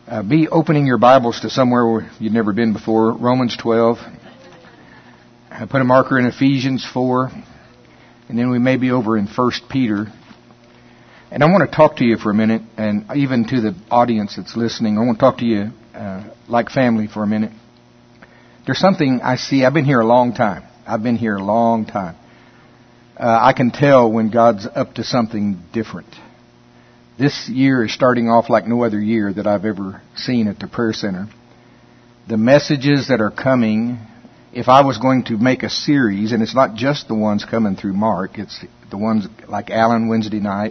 Be opening your Bibles to somewhere where you've never been before. Romans 12. I put a marker in Ephesians 4. And then we may be over in 1 Peter. And I want to talk to you for a minute, and even to the audience that's listening. I want to talk to you like family for a minute. There's something I see. I've been here a long time. I can tell when God's up to something different. This year is starting off like no other year that I've ever seen at the prayer center. The messages that are coming, if I was going to make a series, and it's not just the ones coming through Mark, it's the ones like Alan Wednesday night.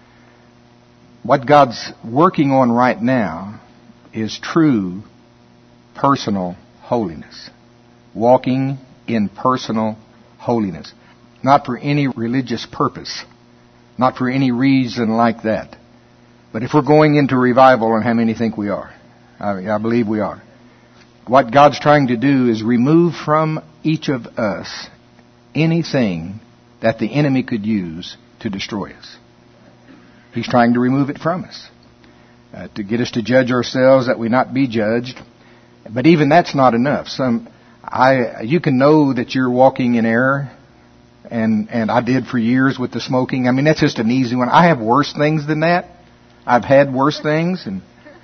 What God's working on right now is true personal holiness. Walking in personal holiness. Not for any religious purpose. Not for any reason like that. But if we're going into revival, and how many think we are? I believe we are. What God's trying to do is remove from each of us anything that the enemy could use to destroy us. He's trying to remove it from us. To get us to judge ourselves, that we not be judged. But even that's not enough. You can know that you're walking in error. And I did for years with the smoking. I mean, that's just an easy one. I have worse things than that. I've had worse things, and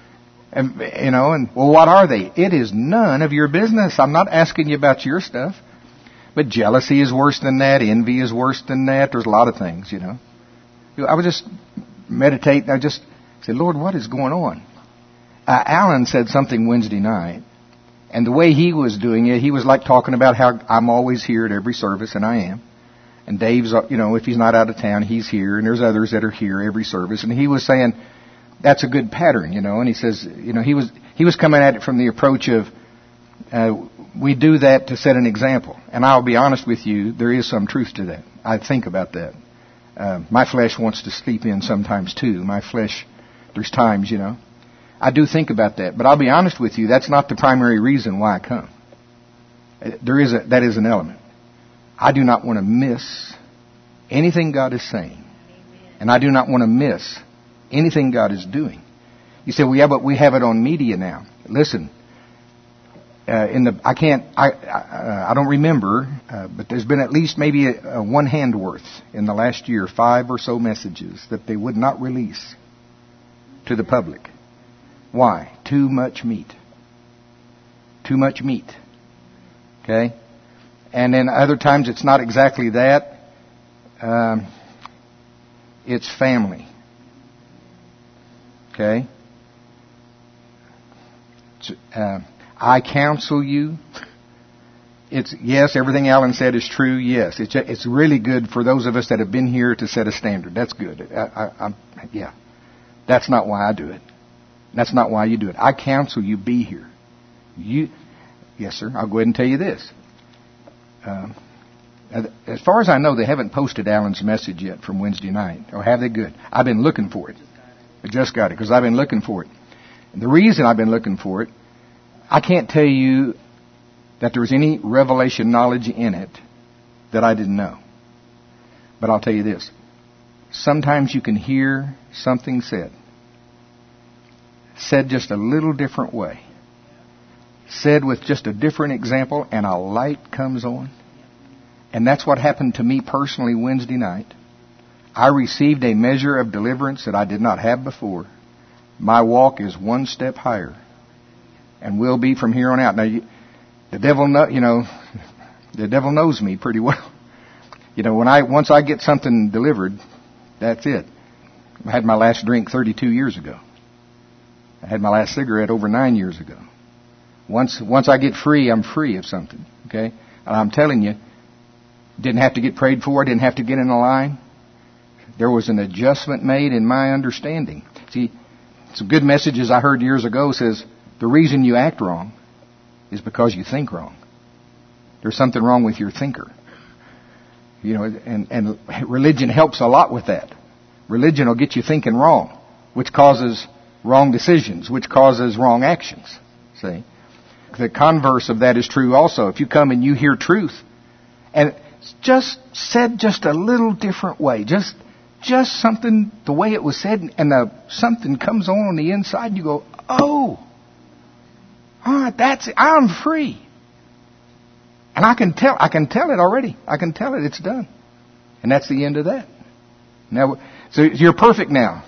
well, what are they? It is none of your business. I'm not asking you about your stuff. But jealousy is worse than that. Envy is worse than that. There's a lot of things, I would just meditate, and I just say, Lord, what is going on? Alan said something Wednesday night, and the way he was doing it, he was like talking about how I'm always here at every service, and I am. And Dave's, if he's not out of town, he's here, and there's others that are here every service. And he was saying, that's a good pattern, and he says, he was coming at it from the approach of, we do that to set an example. And I'll be honest with you, there is some truth to that. I think about that. My flesh wants to sleep in sometimes too. My flesh, there's times, I do think about that. But I'll be honest with you, that's not the primary reason why I come. That is an element. I do not want to miss anything God is saying. And I do not want to miss anything God is doing. You say, well, yeah, but we have it on media now. Listen, I don't remember, but there's been at least maybe one hand worth in the last year, 5 or so messages that they would not release to the public. Why? Too much meat. Too much meat. Okay? And then other times it's not exactly that. It's family. Okay? I counsel you. Yes, everything Alan said is true. Yes, it's really good for those of us that have been here to set a standard. That's good. Yeah. That's not why I do it. That's not why you do it. I counsel you be here. Yes, sir. I'll go ahead and tell you this. As far as I know, they haven't posted Alan's message yet from Wednesday night. Or have they? Good. I've been looking for it. I just got it because I've been looking for it. And the reason I've been looking for it, I can't tell you that there was any revelation knowledge in it that I didn't know. But I'll tell you this. Sometimes you can hear something said just a little different way. Said with just a different example, and a light comes on. And that's what happened to me personally Wednesday night. I received a measure of deliverance that I did not have before. My walk is one step higher, and will be from here on out. Now, the devil knows me pretty well. Once I get something delivered, that's it. I had my last drink 32 years ago. I had my last cigarette over 9 years ago. Once I get free, I'm free of something. Okay? And I'm telling you, didn't have to get prayed for, didn't have to get in a line. There was an adjustment made in my understanding. See, some good messages I heard years ago says, the reason you act wrong is because you think wrong. There's something wrong with your thinker. And religion helps a lot with that. Religion will get you thinking wrong, which causes wrong decisions, which causes wrong actions. See? The converse of that is true also. If you come and you hear truth, and just said just a little different way, just just something, the way it was said, and something comes on the inside, and you go, oh, I'm free. And I can tell it already. I can tell it, it's done. And that's the end of that. Now, so you're perfect now.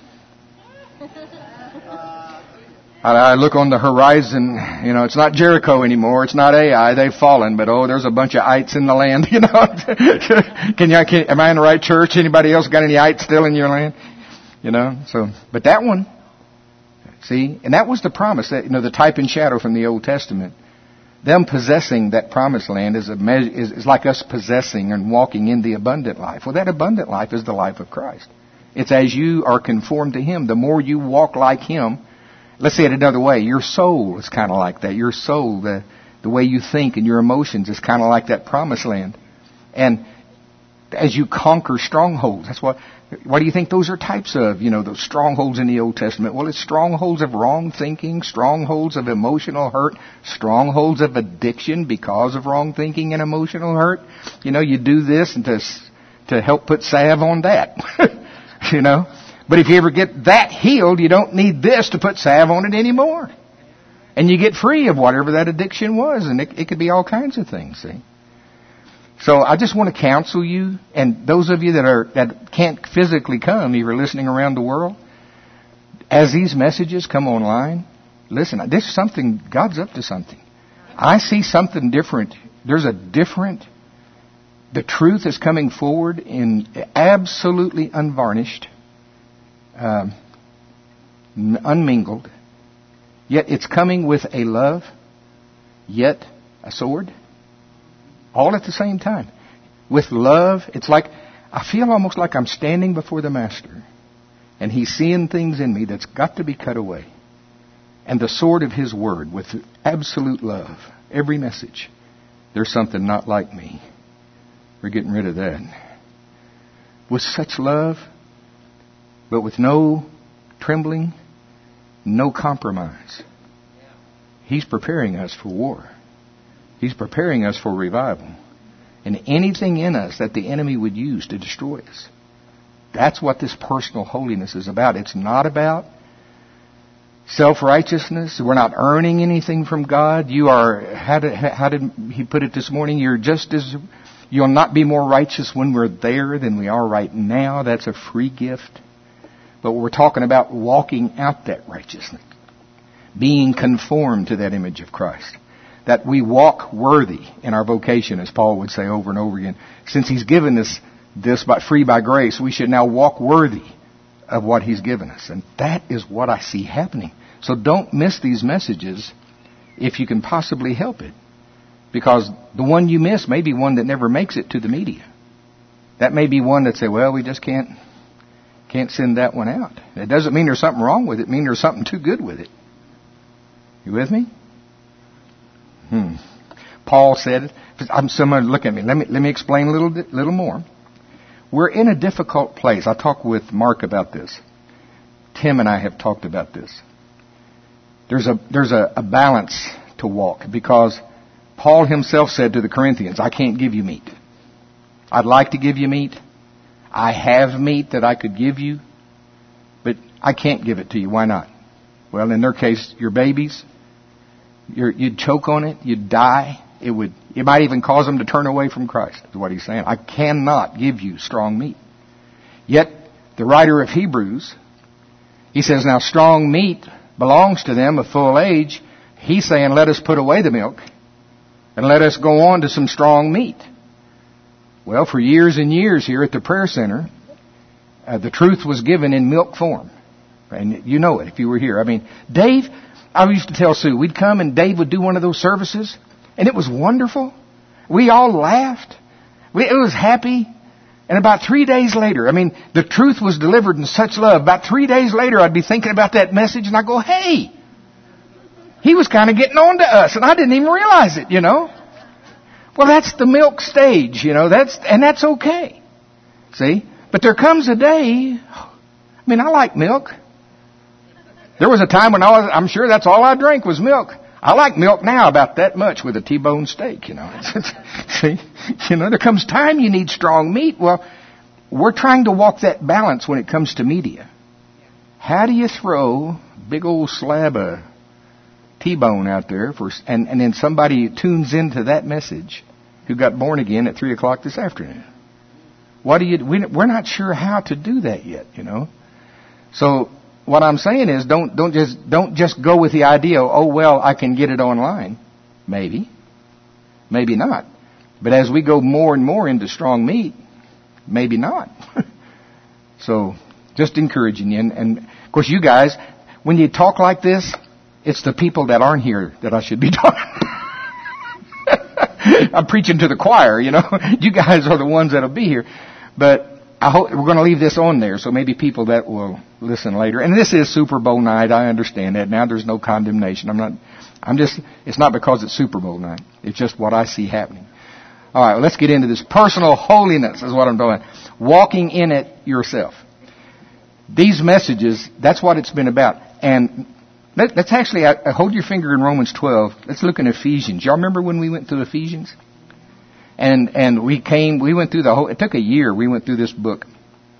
I look on the horizon, it's not Jericho anymore, it's not Ai, they've fallen, but there's a bunch of ites in the land, Am I in the right church? Anybody else got any ites still in your land? But that one, see, and that was the promise, that, the type and shadow from the Old Testament. Them possessing that promised land is like us possessing and walking in the abundant life. Well, that abundant life is the life of Christ. It's as you are conformed to Him, the more you walk like Him. Let's say it another way. Your soul is kind of like that. Your soul, the way you think and your emotions is kind of like that promised land. And as you conquer strongholds, that's what do you think those are types of, those strongholds in the Old Testament? Well, it's strongholds of wrong thinking, strongholds of emotional hurt, strongholds of addiction because of wrong thinking and emotional hurt. You do this and to help put salve on that, But if you ever get that healed, you don't need this to put salve on it anymore. And you get free of whatever that addiction was. And it could be all kinds of things, see. So I just want to counsel you, and those of you that can't physically come, you're listening around the world, as these messages come online, listen, this is something, God's up to something. I see something different. The truth is coming forward in absolutely unvarnished, unmingled, yet it's coming with a love, yet a sword, all at the same time. With love, it's like, I feel almost like I'm standing before the Master, and He's seeing things in me that's got to be cut away. And the sword of His Word, with absolute love, every message, there's something not like me. We're getting rid of that. With such love, but with no trembling, no compromise. He's preparing us for war. He's preparing us for revival. And anything in us that the enemy would use to destroy us. That's what this personal holiness is about. It's not about self-righteousness. We're not earning anything from God. You are, how did he put it this morning? You'll not be more righteous when we're there than we are right now. That's a free gift. But we're talking about walking out that righteousness. Being conformed to that image of Christ. That we walk worthy in our vocation, as Paul would say over and over again. Since He's given us this free by grace, we should now walk worthy of what He's given us. And that is what I see happening. So don't miss these messages if you can possibly help it. Because the one you miss may be one that never makes it to the media. That may be one that say, well, we just can't send that one out. It doesn't mean there's something wrong with it. It means there's something too good with it. You with me? Paul said, someone look at me. Let me explain a little more. We're in a difficult place. I talked with Mark about this. Tim and I have talked about this. There's a balance to walk, because Paul himself said to the Corinthians, I can't give you meat. I'd like to give you meat. I have meat that I could give you, but I can't give it to you. Why not? Well, in their case, your babies, you'd choke on it, you'd die. It might even cause them to turn away from Christ, is what he's saying. I cannot give you strong meat. Yet, the writer of Hebrews, he says, now strong meat belongs to them of full age. He's saying, let us put away the milk and let us go on to some strong meat. Well, for years and years here at the prayer center, the truth was given in milk form. And you know it if you were here. I mean, Dave, I used to tell Sue, we'd come and Dave would do one of those services, and it was wonderful. We all laughed. It was happy. And about 3 days later, I mean, the truth was delivered in such love. About 3 days later, I'd be thinking about that message, and I'd go, hey, he was kind of getting on to us, and I didn't even realize it, you know. Well, that's the milk stage, you know, that's okay. See? But there comes a day, I mean, I like milk. There was a time when I'm sure that's all I drank was milk. I like milk now about that much with a T-bone steak, you know. See? You know, there comes time you need strong meat. Well, we're trying to walk that balance when it comes to media. How do you throw a big old slab of T-bone out there and then somebody tunes into that message who got born again at 3 o'clock this afternoon? We're not sure how to do that yet, you know. So what I'm saying is don't just go with the idea, oh well, I can get it online. Maybe not. But as we go more and more into strong meat, maybe not. So just encouraging you. And of course you guys, when you talk like this, it's the people that aren't here that I should be talking. I'm preaching to the choir, you know. You guys are the ones that'll be here. But I hope we're going to leave this on there, so maybe people that will listen later. And this is Super Bowl night. I understand that. Now there's no condemnation. It's not because it's Super Bowl night. It's just what I see happening. All right, well, let's get into this. Personal holiness is what I'm doing. Walking in it yourself. These messages, that's what it's been about. And let's actually hold your finger in Romans 12. Let's look in Ephesians. Y'all remember when we went through Ephesians? And we went through it took a year. We went through this book.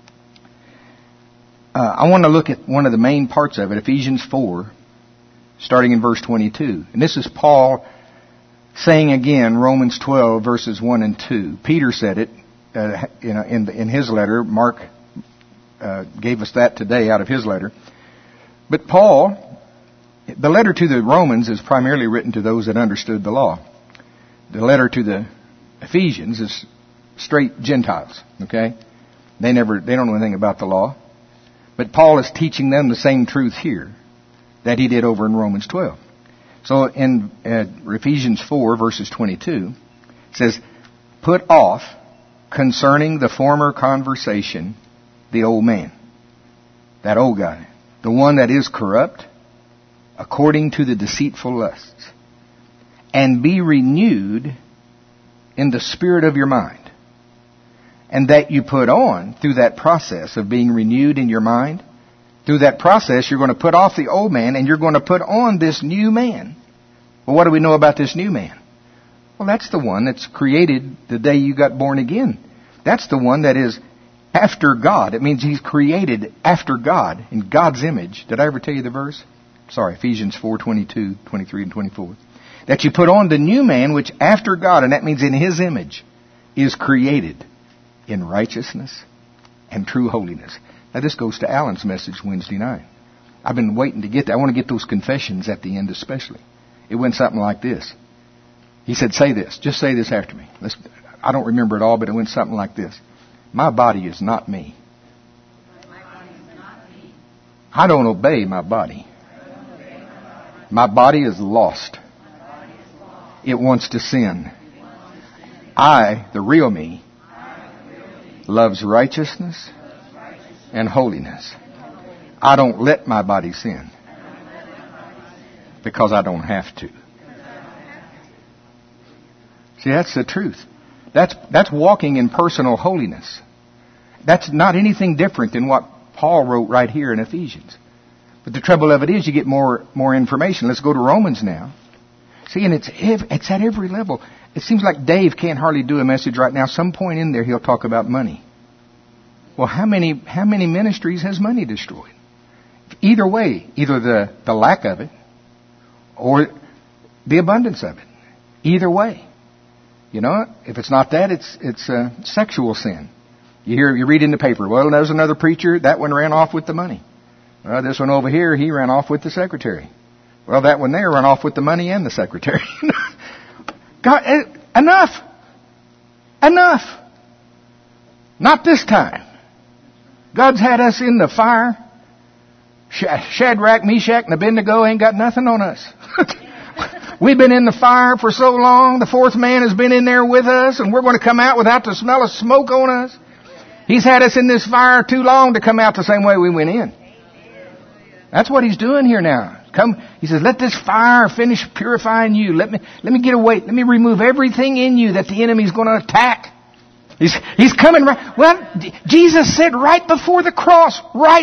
I want to look at one of the main parts of it, Ephesians 4, starting in verse 22. And this is Paul saying again, Romans 12, verses 1 and 2. Peter said it, in his letter. Mark gave us that today out of his letter. But Paul, the letter to the Romans is primarily written to those that understood the law. The letter to the Ephesians is straight Gentiles, okay? They don't know anything about the law. But Paul is teaching them the same truth here that he did over in Romans 12. So in Ephesians 4, verses 22, it says, put off concerning the former conversation the old man, that old guy, the one that is corrupt according to the deceitful lusts, and be renewed in the spirit of your mind. And that you put on, through that process of being renewed in your mind, through that process you're going to put off the old man and you're going to put on this new man. Well, what do we know about this new man? Well, that's the one that's created the day you got born again. That's the one that is after God. It means he's created after God, in God's image. Did I ever tell you the verse? Sorry, Ephesians 4, 22, 23, and 24. That you put on the new man, which after God, and that means in his image, is created in righteousness and true holiness. Now this goes to Alan's message Wednesday night. I've been waiting to get that. I want to get those confessions at the end especially. It went something like this. He said, say this. Just say this after me. I don't remember it all, but it went something like this. My body is not me. I don't obey my body. My body is lost. It wants to sin. I, the real me, loves righteousness and holiness. I don't let my body sin because I don't have to. See, that's the truth. That's walking in personal holiness. That's not anything different than what Paul wrote right here in Ephesians. But the trouble of it is you get more information. Let's go to Romans now. See, and it's at every level. It seems like Dave can't hardly do a message right now. Some point in there he'll talk about money. Well, how many ministries has money destroyed? Either way, either the lack of it or the abundance of it. Either way. You know, if it's not that, it's sexual sin. You read in the paper, well, there's another preacher, that one ran off with the money. Well, this one over here, he ran off with the secretary. Well, that one there ran off with the money and the secretary. God, enough. Enough. Not this time. God's had us in the fire. Shadrach, Meshach, and Abednego ain't got nothing on us. We've been in the fire for so long. The fourth man has been in there with us, and we're going to come out without the smell of smoke on us. He's had us in this fire too long to come out the same way we went in. That's what he's doing here now. He says, let this fire finish purifying you. Let me get away. Let me remove everything in you that the enemy's going to attack. He's coming right. Well, Jesus said right before the cross,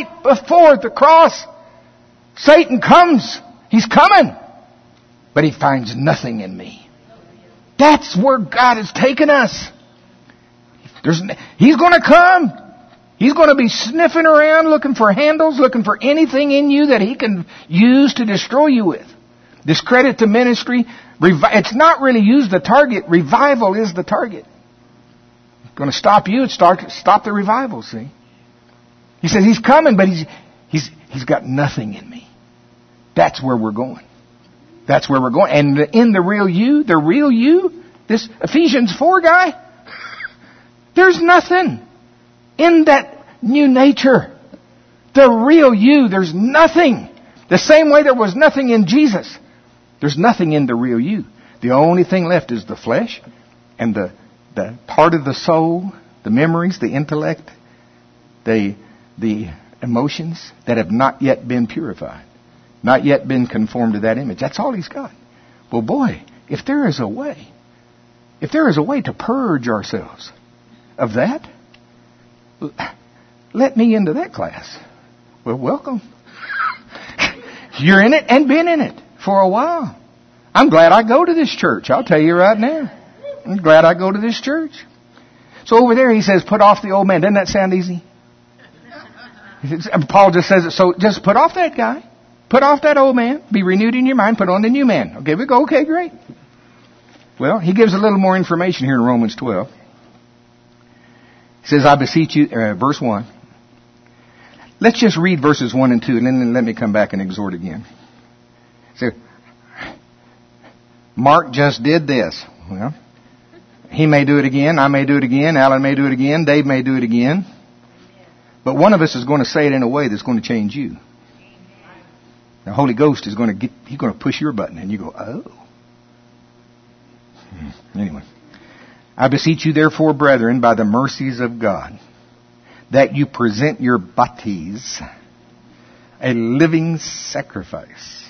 Satan comes. He's coming. But he finds nothing in me. That's where God has taken us. He's going to come. He's going to be sniffing around, looking for handles, looking for anything in you that he can use to destroy you with. Discredit the ministry. It's not really use the target. Revival is the target. It's going to stop you. Stop the revival, see. He says he's coming, but he's got nothing in me. That's where we're going. That's where we're going. And in the real you, this Ephesians 4 guy, there's nothing in that new nature. The real you, there's nothing. The same way there was nothing in Jesus. There's nothing in the real you. The only thing left is the flesh and the part of the soul, the memories, the intellect, the emotions that have not yet been purified, not yet been conformed to that image. That's all he's got. Well, boy, if there is a way to purge ourselves of that, let me into that class. Well, welcome. You're in it and been in it for a while. I'm glad I go to this church. I'll tell you right now. I'm glad I go to this church. So over there he says, put off the old man. Doesn't that sound easy? Paul just says it. So just put off that guy. Put off that old man. Be renewed in your mind. Put on the new man. Okay, we go. Okay, great. Well, he gives a little more information here in Romans 12. He says, I beseech you, verse 1. Let's just read verses 1 and 2, and then let me come back and exhort again. So, Mark just did this. Well, he may do it again. I may do it again. Alan may do it again. Dave may do it again. But one of us is going to say it in a way that's going to change you. The Holy Ghost is going to push your button, and you go, oh. Anyway. I beseech you therefore, brethren, by the mercies of God, that you present your bodies a living sacrifice,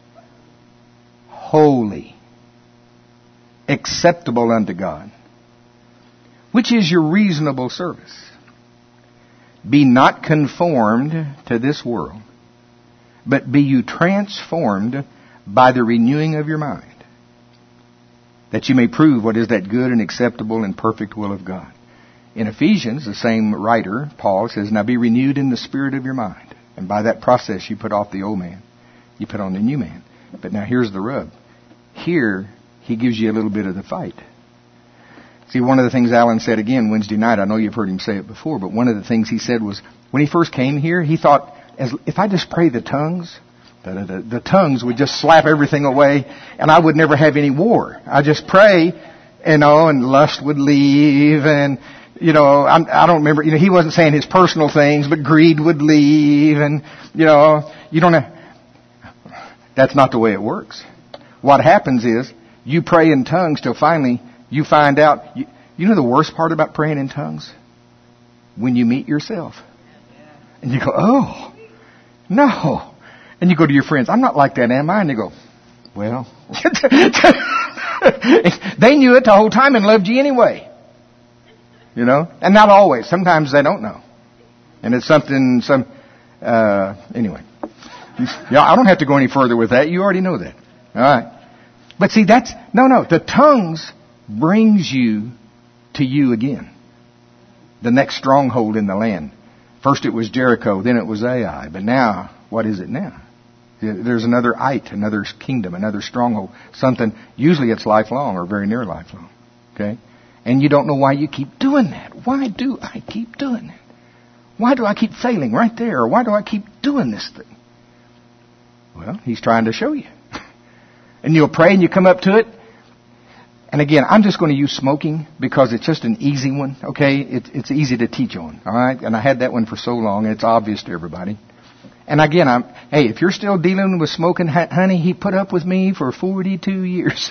holy, acceptable unto God, which is your reasonable service. Be not conformed to this world, but be you transformed by the renewing of your mind, that you may prove what is that good and acceptable and perfect will of God. In Ephesians, the same writer, Paul, says, now be renewed in the spirit of your mind. And by that process, you put off the old man. You put on the new man. But now here's the rub. Here, he gives you a little bit of the fight. See, one of the things Alan said again Wednesday night, I know you've heard him say it before, but one of the things he said was, when he first came here, he thought, if I just pray the tongues, the tongues would just slap everything away, and I would never have any war. I just pray, and lust would leave, and I don't remember. He wasn't saying his personal things, but greed would leave, and you don't have. That's not the way it works. What happens is you pray in tongues till finally you find out. You know the worst part about praying in tongues? When you meet yourself, and you go, oh no. And you go to your friends, I'm not like that, am I? And they go, well, they knew it the whole time and loved you anyway. And not always. Sometimes they don't know. And it's something, anyway. Yeah, I don't have to go any further with that. You already know that. All right. But see, the tongues brings you to you again. The next stronghold in the land. First it was Jericho, then it was Ai. But now, what is it now? There's another It, another kingdom, another stronghold. Something, usually it's lifelong or very near lifelong. Okay? And you don't know why you keep doing that. Why do I keep doing that? Why do I keep failing right there? Or why do I keep doing this thing? Well, he's trying to show you. And you'll pray and you come up to it. And again, I'm just going to use smoking because it's just an easy one. Okay? It's easy to teach on. All right? And I had that one for so long. It's obvious to everybody. And again, hey, if you're still dealing with smoking, honey, he put up with me for 42 years.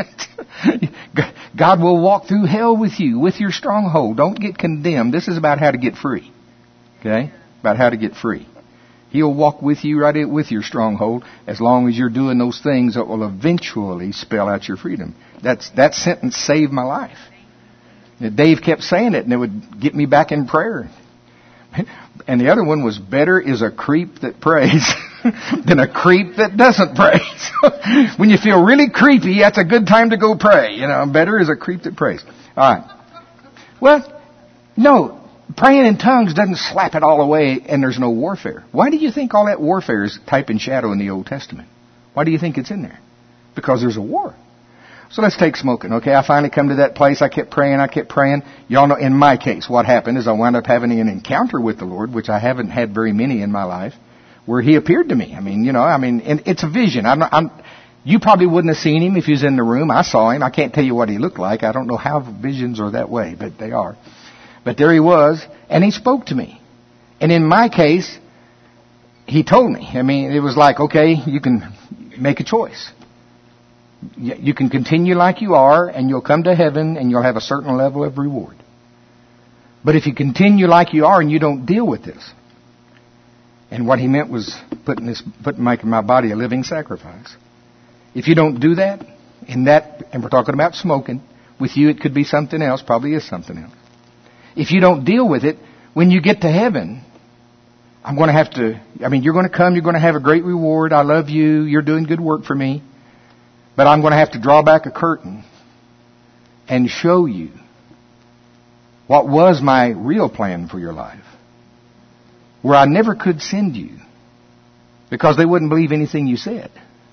God will walk through hell with you, with your stronghold. Don't get condemned. This is about how to get free. Okay? About how to get free. He'll walk with you right with your stronghold as long as you're doing those things that will eventually spell out your freedom. That sentence saved my life. Dave kept saying it and it would get me back in prayer. And the other one was, better is a creep that prays than a creep that doesn't pray. So when you feel really creepy, that's a good time to go pray. Better is a creep that prays. All right. Well, no, Praying in tongues doesn't slap it all away and there's no warfare. Why do you think all that warfare is type and shadow in the Old Testament? Why do you think it's in there? Because there's a war. So let's take smoking. Okay, I finally come to that place. I kept praying. Y'all know, in my case, what happened is I wound up having an encounter with the Lord, which I haven't had very many in my life, where He appeared to me. And it's a vision. You probably wouldn't have seen Him if He was in the room. I saw Him. I can't tell you what He looked like. I don't know how visions are that way, but they are. But there He was, and He spoke to me. And in my case, He told me. It was like, okay, you can make a choice. You can continue like you are, and you'll come to heaven, and you'll have a certain level of reward. But if you continue like you are and you don't deal with this, and what He meant was making my body a living sacrifice. If you don't do that, and we're talking about smoking, with you it could be something else, probably is something else. If you don't deal with it, when you get to heaven, you're going to come, you're going to have a great reward. I love you, you're doing good work for me. But I'm going to have to draw back a curtain and show you what was my real plan for your life. Where I never could send you because they wouldn't believe anything you said.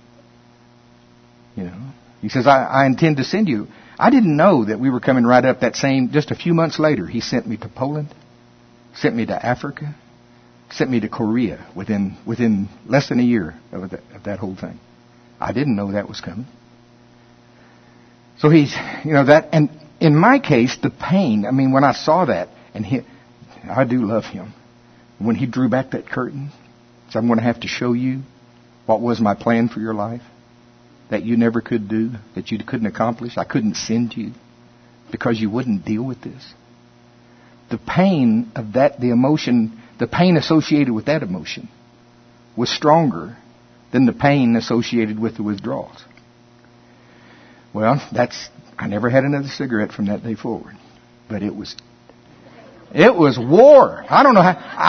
He says, I intend to send you. I didn't know that we were coming right up just a few months later, He sent me to Poland, sent me to Africa, sent me to Korea within less than a year of that whole thing. I didn't know that was coming. So and in my case, the pain, when I saw that, I do love Him. When He drew back that curtain, so I'm going to have to show you what was my plan for your life, that you never could do, that you couldn't accomplish. I couldn't send you because you wouldn't deal with this. The pain of that, the pain associated with that emotion was stronger than the pain associated with the withdrawals. Well, I never had another cigarette from that day forward. But it was war. I don't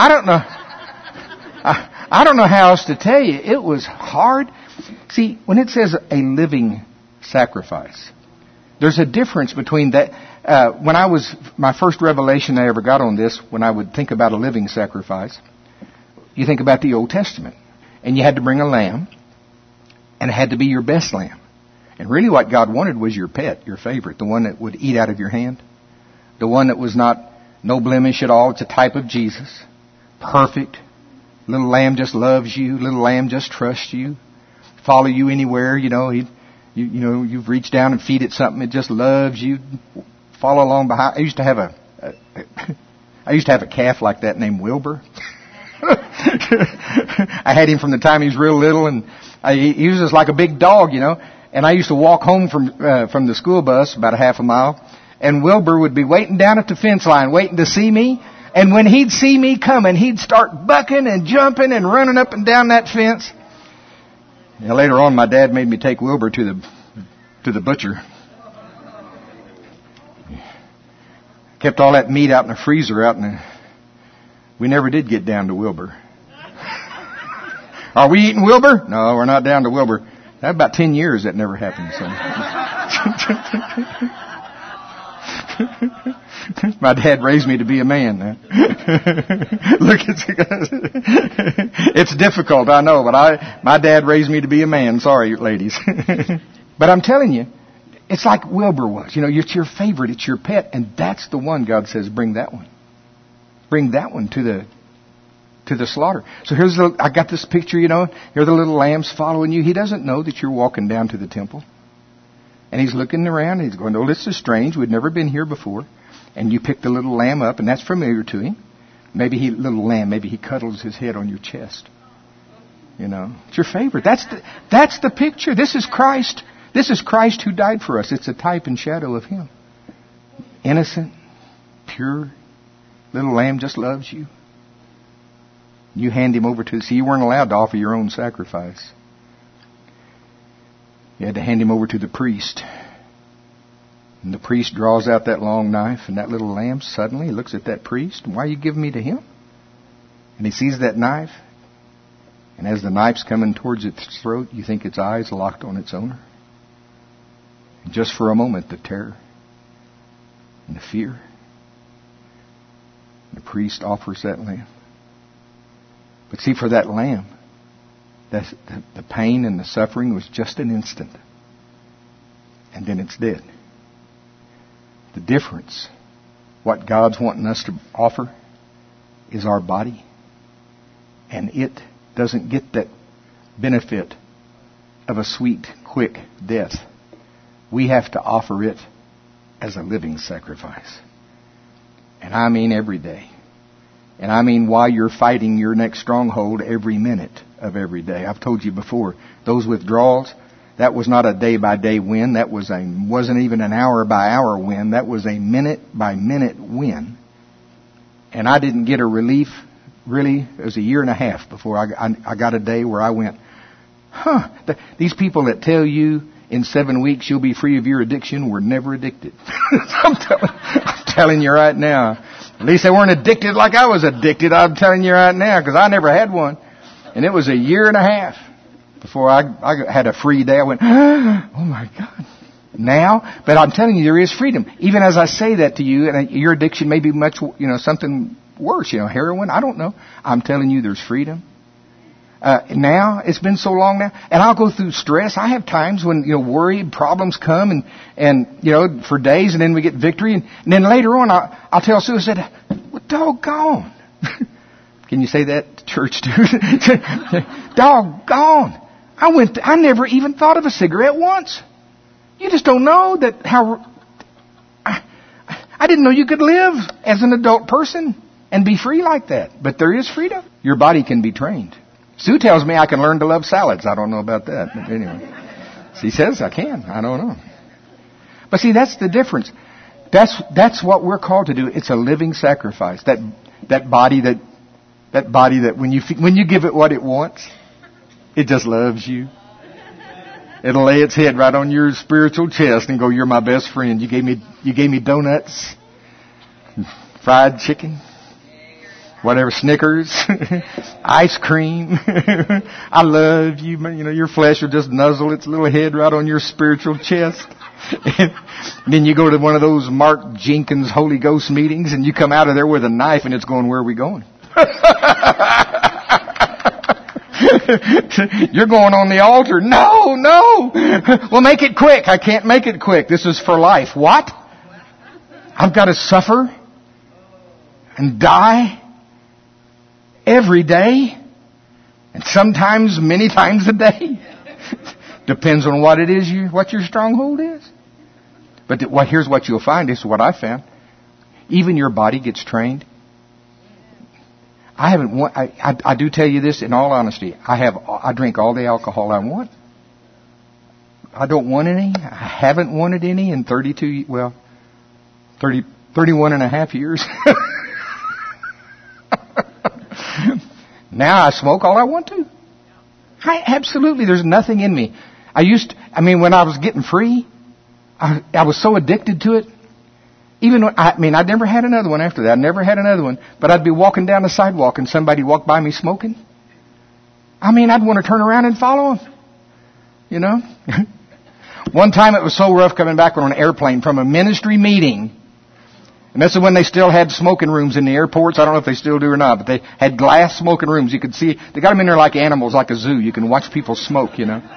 know how else to tell you. It was hard. See, when it says a living sacrifice, there's a difference between that. My first revelation I ever got on this, when I would think about a living sacrifice, you think about the Old Testament. And you had to bring a lamb, and it had to be your best lamb. And really what God wanted was your pet, your favorite, the one that would eat out of your hand, the one that was no blemish at all. It's a type of Jesus. Perfect. Little lamb just loves you. Little lamb just trusts you. Follow you anywhere. You've reached down and feed it something. It just loves you. Follow along behind. I used to have a calf like that named Wilbur. I had him from the time he was real little, and he was just like a big dog, And I used to walk home from the school bus about a half a mile, and Wilbur would be waiting down at the fence line, waiting to see me. And when he'd see me coming, he'd start bucking and jumping and running up and down that fence. Now, later on, my dad made me take Wilbur to the butcher. Kept all that meat out in the freezer we never did get down to Wilbur. Are we eating Wilbur? No, we're not down to Wilbur. That about 10 years that never happened. So. My dad raised me to be a man. Look, it's difficult, I know, but my dad raised me to be a man. Sorry, ladies. But I'm telling you, it's like Wilbur was. It's your favorite, it's your pet, and that's the one God says, bring that one. Bring that one to the slaughter. So I got this picture, here are the little lambs following you. He doesn't know that you're walking down to the temple. And he's looking around and he's going, oh, this is strange. We've never been here before. And you pick the little lamb up, and that's familiar to him. Maybe he cuddles his head on your chest. It's your favorite. That's the picture. This is Christ. This is Christ who died for us. It's a type and shadow of Him. Innocent, pure, little lamb just loves you. You hand him over to... See, you weren't allowed to offer your own sacrifice. You had to hand him over to the priest. And the priest draws out that long knife, and that little lamb suddenly looks at that priest. Why are you giving me to him? And he sees that knife. And as the knife's coming towards its throat, you think its eyes locked on its owner. And just for a moment, the terror and the fear. The priest offers that lamb. But see, for that lamb, the pain and the suffering was just an instant. And then it's dead. The difference, what God's wanting us to offer, is our body. And it doesn't get that benefit of a sweet, quick death. We have to offer it as a living sacrifice. And I mean every day. And I mean while you're fighting your next stronghold every minute of every day. I've told you before, those withdrawals, that was not a day-by-day win. That wasn't even an hour-by-hour win. That was a minute-by-minute win. And I didn't get a relief, really, it was a year and a half before I got a day where I went, these people that tell you in 7 weeks you'll be free of your addiction were never addicted. I'm telling you right now. At least they weren't addicted like I was addicted. I'm telling you right now, because I never had one. And it was a year and a half before I had a free day. I went, oh my God. Now, but I'm telling you, there is freedom. Even as I say that to you, and your addiction may be much, something worse, heroin, I don't know. I'm telling you, there's freedom. Now, it's been so long now, and I'll go through stress. I have times when, worry, problems come and for days, and then we get victory, and then later on, I'll tell Sue, I said, well, doggone. Can you say that to church too? Doggone. I never even thought of a cigarette once. You just don't know that I didn't know you could live as an adult person and be free like that. But there is freedom. Your body can be trained. Sue tells me I can learn to love salads. I don't know about that. But anyway. She says I can. I don't know. But see, that's the difference. That's what we're called to do. It's a living sacrifice. That body that when you give it what it wants, it just loves you. It'll lay its head right on your spiritual chest and go, you're my best friend. You gave me donuts, fried chicken, whatever, Snickers, ice cream. I love you. Your flesh will just nuzzle its little head right on your spiritual chest. And then you go to one of those Mark Jenkins Holy Ghost meetings and you come out of there with a knife and it's going, where are we going? You're going on the altar. No. Well, make it quick. I can't make it quick. This is for life. What? I've got to suffer and die every day, and sometimes many times a day. Depends on what it is, what your stronghold is. But here's what you'll find. This is what I found. Even your body gets trained. I do tell you this in all honesty. I drink all the alcohol I want. I don't want any. I haven't wanted any in 31 and a half years. Now I smoke all I want to. Absolutely, there's nothing in me. When I was getting free, I was so addicted to it. I'd never had another one after that. I never had another one. But I'd be walking down the sidewalk and somebody walked by me smoking. I'd want to turn around and follow them. One time it was so rough coming back on an airplane from a ministry meeting. And this is when they still had smoking rooms in the airports. I don't know if they still do or not, but they had glass smoking rooms. You could see, they got them in there like animals, like a zoo. You can watch people smoke,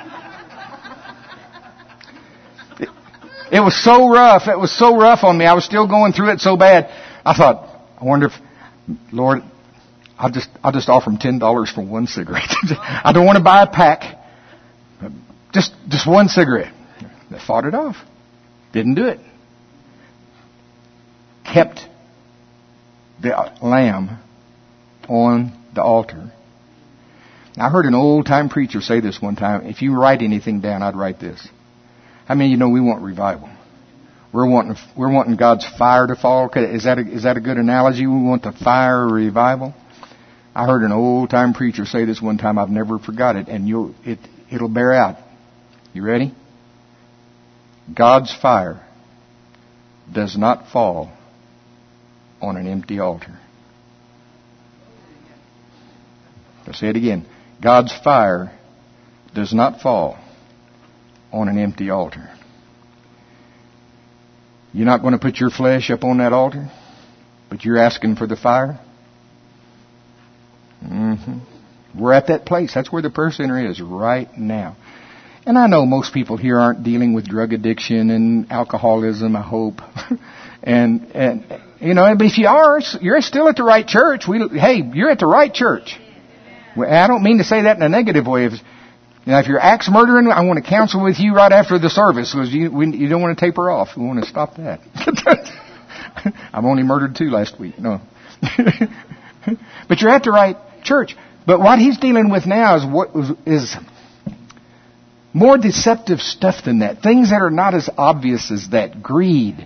It was so rough. It was so rough on me. I was still going through it so bad. I thought, I wonder if, Lord, I'll just offer them $10 for one cigarette. I don't want to buy a pack. Just one cigarette. They fought it off. Didn't do it. Kept the lamb on the altar. Now, I heard an old-time preacher say this one time. If you write anything down, I'd write this. How many of you know we want revival? We're wanting God's fire to fall. Is that a good analogy? We want the fire of revival. I heard an old-time preacher say this one time. I've never forgot it, and it'll bear out. You ready? God's fire does not fall on an empty altar. I'll say it again. God's fire does not fall on an empty altar. You're not going to put your flesh up on that altar, But you're asking for the fire? We're at that place. That's where the prayer center is right now. And I know most people here aren't dealing with drug addiction and alcoholism, I hope. and but if you are, you're still at the right church. Hey, you're at the right church. I don't mean to say that in a negative way. If you're axe murdering, I want to counsel with you right after the service because you don't want to taper off. We want to stop that. I've only murdered 2 last week. No. But you're at the right church. But what he's dealing with now is more deceptive stuff than that. Things that are not as obvious as that. Greed,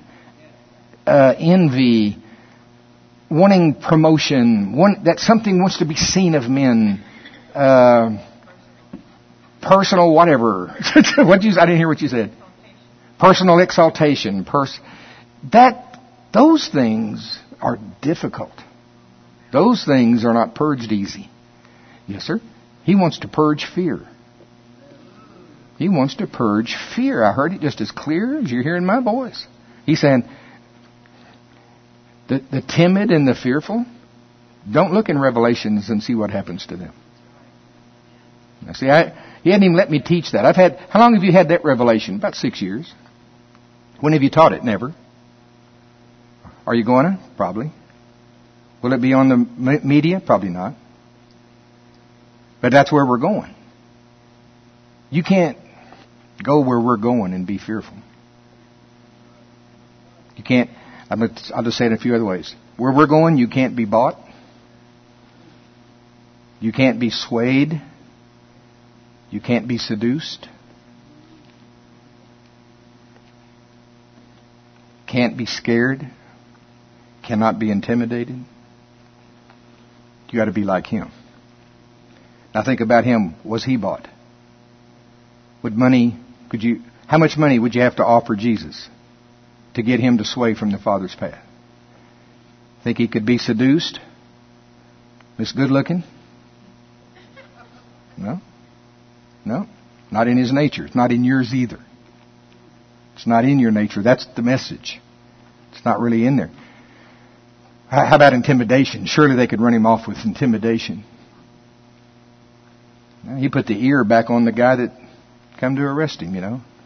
envy, wanting promotion, that something wants to be seen of men, personal whatever. I didn't hear what you said. Personal exaltation. Those things are difficult. Those things are not purged easy. Yes, sir. He wants to purge fear. He wants to purge fear. I heard it just as clear as you're hearing my voice. He's saying, the timid and the fearful, don't look in Revelations and see what happens to them. Now, see, he hadn't even let me teach that. How long have you had that revelation? About 6 years. When have you taught it? Never. Are you going to? Probably. Will it be on the media? Probably not. But that's where we're going. You can't go where we're going and be fearful. You can't. I'll just say it a few other ways. Where we're going, you can't be bought. You can't be swayed. You can't be seduced. Can't be scared. Cannot be intimidated. You got to be like him. Now think about him. Was he bought? How much money would you have to offer Jesus to get him to sway from the Father's path? Think he could be seduced? Miss Good Looking? No. No. Not in his nature. It's not in yours either. It's not in your nature. That's the message. It's not really in there. How about intimidation? Surely they could run him off with intimidation. He put the ear back on the guy that come to arrest him,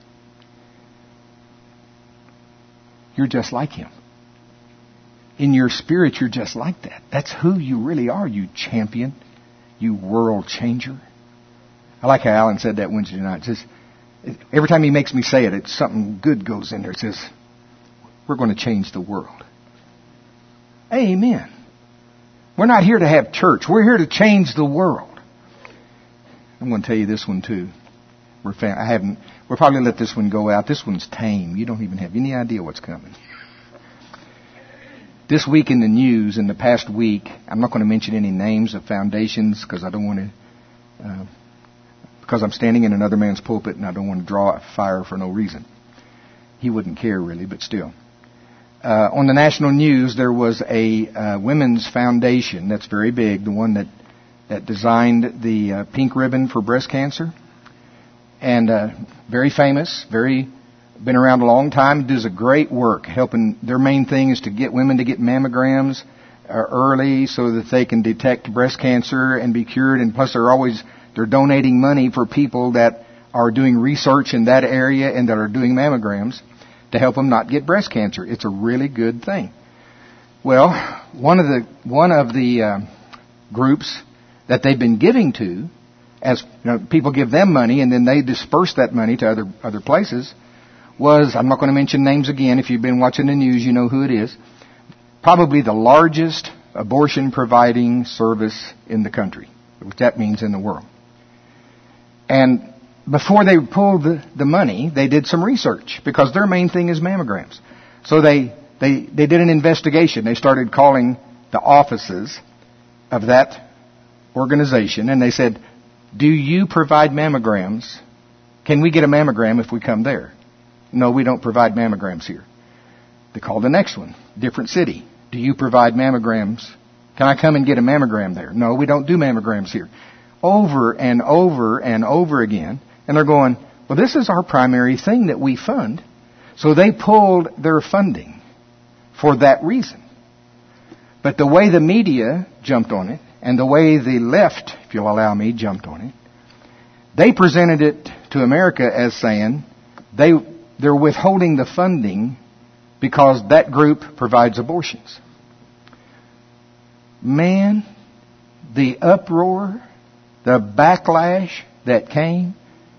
You're just like him. In your spirit, you're just like that. That's who you really are, you champion, you world changer. I like how Alan said that Wednesday night. It says, every time he makes me say it, something good goes in there. It says, we're going to change the world. Amen. We're not here to have church. We're here to change the world. I'm going to tell you this one too. We'll probably let this one go out. This one's tame. You don't even have any idea what's coming. This week in the news, in the past week, I'm not going to mention any names of foundations because I don't want to, because I'm standing in another man's pulpit and I don't want to draw a fire for no reason. He wouldn't care really, but still. On the national news, there was a women's foundation that's very big, the one that designed the pink ribbon for breast cancer. And very famous, been around a long time, does a great work helping. Their main thing is to get women to get mammograms early so that they can detect breast cancer and be cured. And plus they're donating money for people that are doing research in that area and that are doing mammograms to help them not get breast cancer. It's a really good thing. Well, one of the groups that they've been giving to, as people give them money and then they disperse that money to other places, was, I'm not going to mention names again. If you've been watching the news, you know who it is. Probably the largest abortion providing service in the country, which that means in the world. And before they pulled the money, they did some research because their main thing is mammograms. So they did an investigation. They started calling the offices of that organization and they said, do you provide mammograms? Can we get a mammogram if we come there? No, we don't provide mammograms here. They called the next one, different city. Do you provide mammograms? Can I come and get a mammogram there? No, we don't do mammograms here. Over and over and over again. And they're going, well, this is our primary thing that we fund. So they pulled their funding for that reason. But the way the media jumped on it, and the way the left, if you'll allow me, jumped on it, they presented it to America as saying they're withholding the funding because that group provides abortions. Man, the uproar, the backlash that came,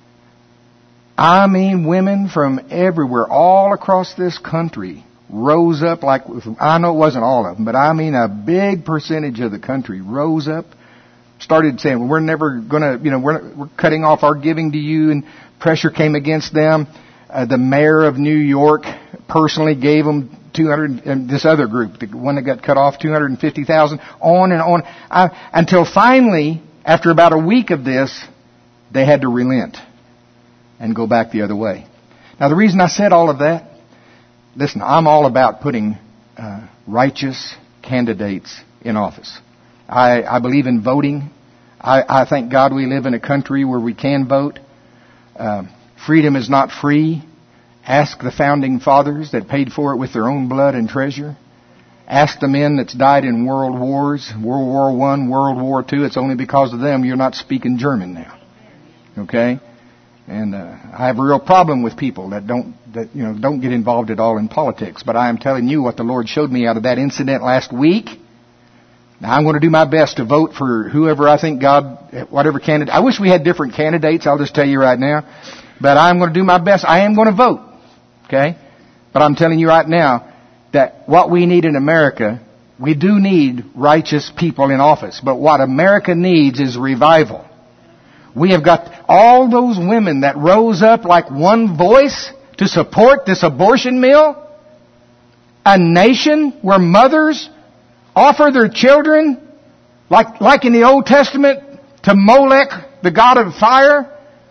I mean, women from everywhere, all across this country, rose up like, I know it wasn't all of them, but I mean a big percentage of the country rose up, started saying, well, we're never going to, we're cutting off our giving to you, and pressure came against them. The mayor of New York personally gave them 200, and this other group, the one that got cut off, 250,000, on and on, until finally, after about a week of this, they had to relent and go back the other way. Now, the reason I said all of that, listen, I'm all about putting righteous candidates in office. I believe in voting. I thank God we live in a country where we can vote. Freedom is not free. Ask the founding fathers that paid for it with their own blood and treasure. Ask the men that's died in world wars, World War I, World War II. It's only because of them you're not speaking German now. Okay? And I have a real problem with people that don't get involved at all in politics. But I am telling you what the Lord showed me out of that incident last week. Now, I'm going to do my best to vote for whoever I think God, whatever candidate. I wish we had different candidates, I'll just tell you right now. But I'm going to do my best. I am going to vote. Okay? But I'm telling you right now that what we need in America, we do need righteous people in office. But what America needs is revival. We have got all those women that rose up like one voice to support this abortion mill. A nation where mothers offer their children, like in the Old Testament, to Molech, the god of fire.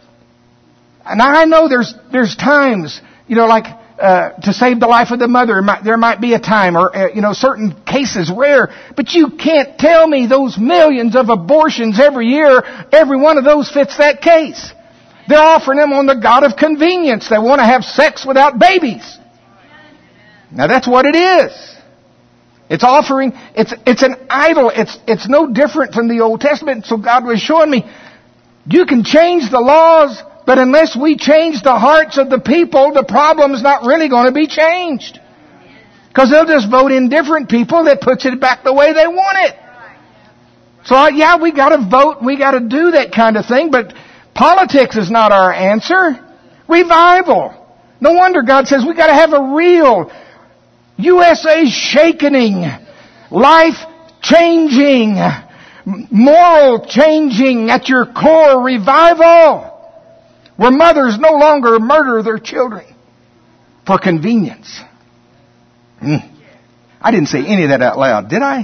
And I know there's times, to save the life of the mother, there might be a time, or, certain cases rare. But you can't tell me those millions of abortions every year, every one of those fits that case. They're offering them on the god of convenience. They want to have sex without babies. Now that's what it is. It's offering, it's an idol. It's no different from the Old Testament. So God was showing me, you can change the laws, but unless we change the hearts of the people, the problem's not really going to be changed. Because they'll just vote in different people that puts it back the way they want it. So we got to vote, we got to do that kind of thing, but politics is not our answer. Revival. No wonder God says we got to have a real USA shakening, life changing, moral changing at your core revival. Where mothers no longer murder their children for convenience. I didn't say any of that out loud, did I?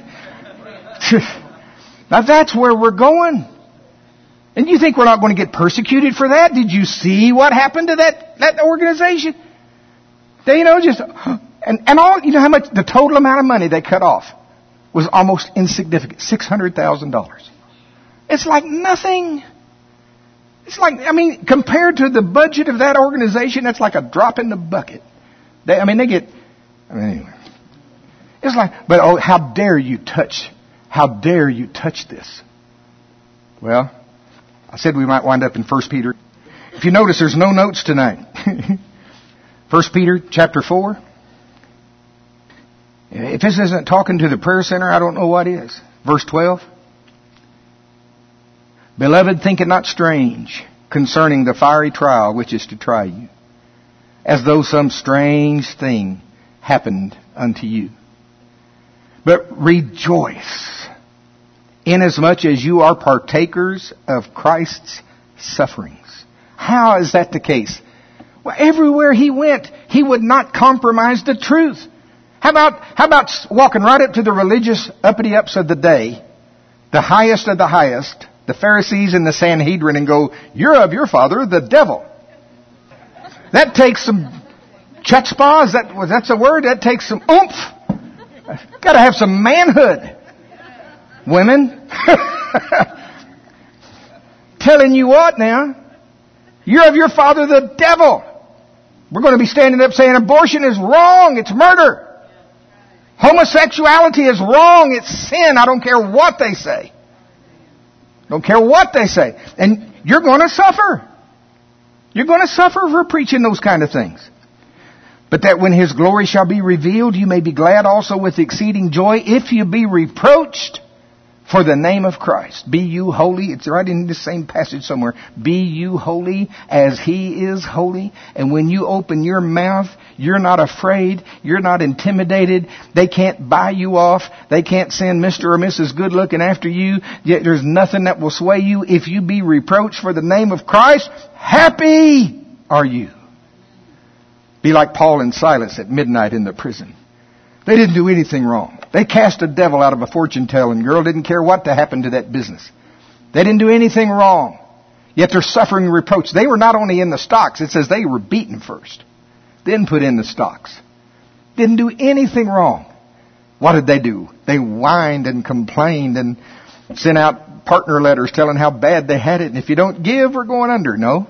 Now that's where we're going. And you think we're not going to get persecuted for that? Did you see what happened to that organization? They, and all, how much, the total amount of money they cut off was almost insignificant. $600,000. It's like nothing. It's like, compared to the budget of that organization, that's like a drop in the bucket. Anyway. It's like, but how dare you touch this? Well, I said we might wind up in 1 Peter. If you notice, there's no notes tonight. 1 Peter chapter 4. If this isn't talking to the prayer center, I don't know what is. Verse 12. Beloved, think it not strange concerning the fiery trial which is to try you, as though some strange thing happened unto you. But rejoice, inasmuch as you are partakers of Christ's sufferings. How is that the case? Well, everywhere he went, he would not compromise the truth. How about walking right up to the religious uppity-ups of the day, the highest of the highest, the Pharisees and the Sanhedrin, and go, you're of your father, the devil. That takes some chutzpah, that's a word? That takes some oomph. Got to have some manhood. Women. Telling you what now? You're of your father, the devil. We're going to be standing up saying abortion is wrong. It's murder. Homosexuality is wrong. It's sin. I don't care what they say. Don't care what they say. And you're going to suffer. You're going to suffer for preaching those kind of things. But that when His glory shall be revealed, you may be glad also with exceeding joy if you be reproached for the name of Christ. Be you holy. It's right in the same passage somewhere. Be you holy as He is holy. And when you open your mouth, you're not afraid. You're not intimidated. They can't buy you off. They can't send Mr. or Mrs. Good looking after you. Yet there's nothing that will sway you. If you be reproached for the name of Christ, happy are you. Be like Paul and Silas at midnight in the prison. They didn't do anything wrong. They cast a devil out of a fortune-telling girl. Didn't care what happened to that business. They didn't do anything wrong. Yet they're suffering reproach. They were not only in the stocks. It says they were beaten first. Then put in the stocks. Didn't do anything wrong. What did they do? They whined and complained and sent out partner letters telling how bad they had it. And if you don't give, we're going under. No.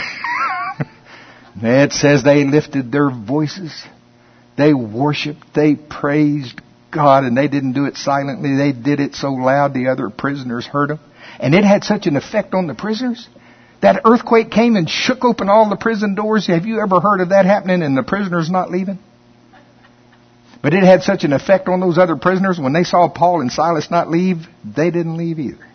It says they lifted their voices. They worshiped, they praised God, and they didn't do it silently. They did it so loud the other prisoners heard them. And it had such an effect on the prisoners. That earthquake came and shook open all the prison doors. Have you ever heard of that happening and the prisoners not leaving? But it had such an effect on those other prisoners. When they saw Paul and Silas not leave, they didn't leave either.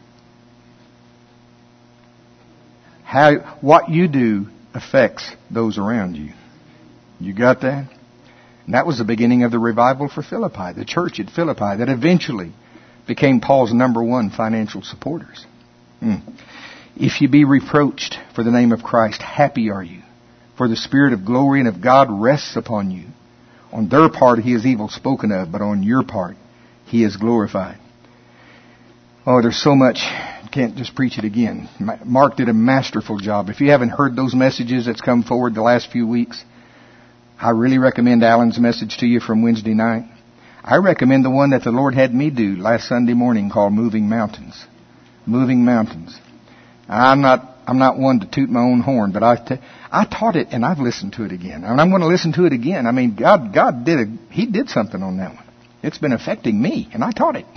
What you do affects those around you. You got that? And that was the beginning of the revival for Philippi, the church at Philippi that eventually became Paul's number one financial supporters. If you be reproached for the name of Christ, happy are you, for the Spirit of glory and of God rests upon you. On their part He is evil spoken of, but on your part He is glorified. Oh, there's so much. Can't just preach it again. Mark did a masterful job. If you haven't heard those messages that's come forward the last few weeks, I really recommend Alan's message to you from Wednesday night. I recommend the one that the Lord had me do last Sunday morning called Moving Mountains. Moving Mountains. I'm not one to toot my own horn, but I taught it and I've listened to it again. And I'm going to listen to it again. I mean, God He did something on that one. It's been affecting me, and I taught it.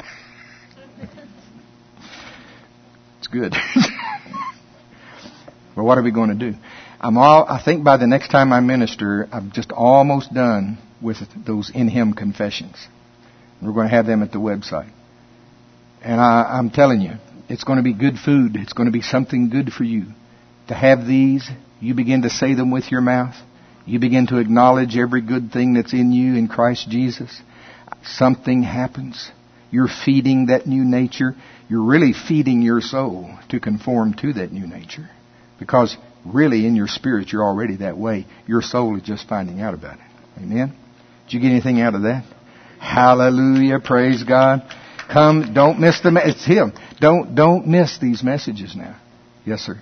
It's good. But what are we going to do? I think by the next time I minister, I'm just almost done with those in Him confessions. We're going to have them at the website. And I'm telling you, it's going to be good food. It's going to be something good for you. To have these, you begin to say them with your mouth. You begin to acknowledge every good thing that's in you in Christ Jesus. Something happens. You're feeding that new nature. You're really feeding your soul to conform to that new nature. Because really, in your spirit, you're already that way. Your soul is just finding out about it. Amen? Did you get anything out of that? Hallelujah. Praise God. Come, don't miss it's Him. Don't miss these messages now. Yes, sir.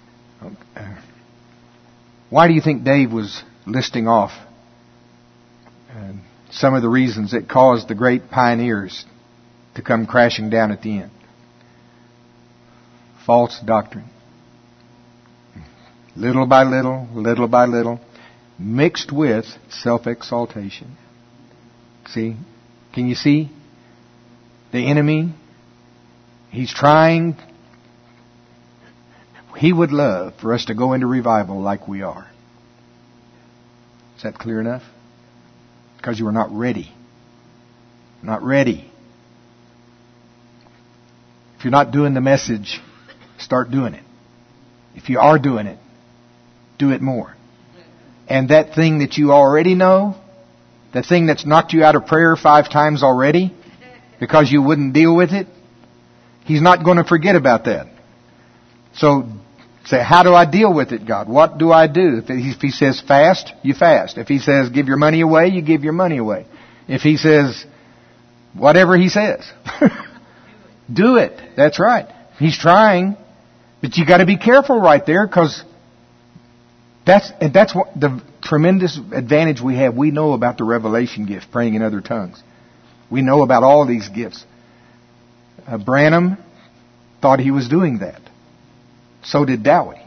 Why do you think Dave was listing off some of the reasons that caused the great pioneers to come crashing down at the end? False doctrine. Little by little, mixed with self-exaltation. See? Can you see? The enemy, he's trying. He would love for us to go into revival like we are. Is that clear enough? Because you are not ready. Not ready. If you're not doing the message, start doing it. If you are doing it, do it more. And that thing that you already know, the thing that's knocked you out of prayer 5 times already, because you wouldn't deal with it, He's not going to forget about that. So, say, how do I deal with it, God? What do I do? If He says fast, you fast. If He says give your money away, you give your money away. If He says whatever He says, do it. That's right. He's trying, but you got to be careful right there, because that's what the tremendous advantage we have. We know about the revelation gift, praying in other tongues. We know about all these gifts. Branham thought he was doing that. So did Dowie.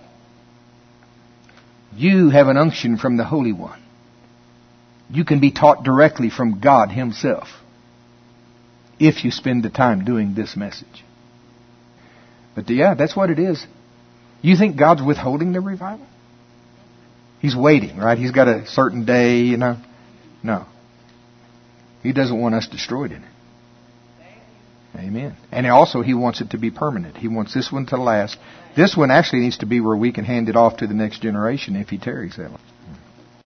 You have an unction from the Holy One. You can be taught directly from God Himself. if you spend the time doing this message. But yeah, that's what it is. You think God's withholding the revival? He's waiting, right? He's got a certain day, you know. No. He doesn't want us destroyed in it. Amen. And also He wants it to be permanent. He wants this one to last. This one actually needs to be where we can hand it off to the next generation if He tarries that one.